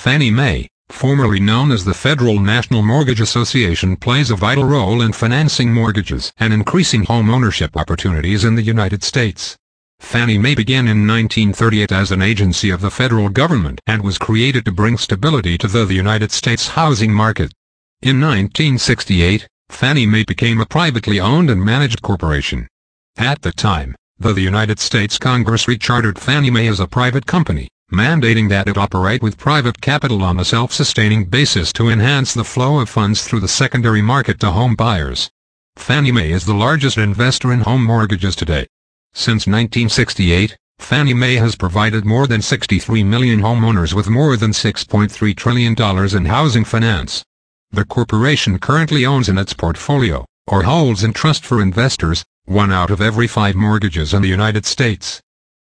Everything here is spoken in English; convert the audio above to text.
Fannie Mae, formerly known as the Federal National Mortgage Association, plays a vital role in financing mortgages and increasing home ownership opportunities in the United States. Fannie Mae began in 1938 as an agency of the federal government and was created to bring stability to the United States housing market. In 1968, Fannie Mae became a privately owned and managed corporation. At the time, the United States Congress rechartered Fannie Mae as a private company, mandating that it operate with private capital on a self-sustaining basis to enhance the flow of funds through the secondary market to home buyers. Fannie Mae is the largest investor in home mortgages today. Since 1968, Fannie Mae has provided more than 63 million homeowners with more than $6.3 trillion in housing finance. The corporation currently owns in its portfolio, or holds in trust for investors, 1 out of every 5 mortgages in the United States.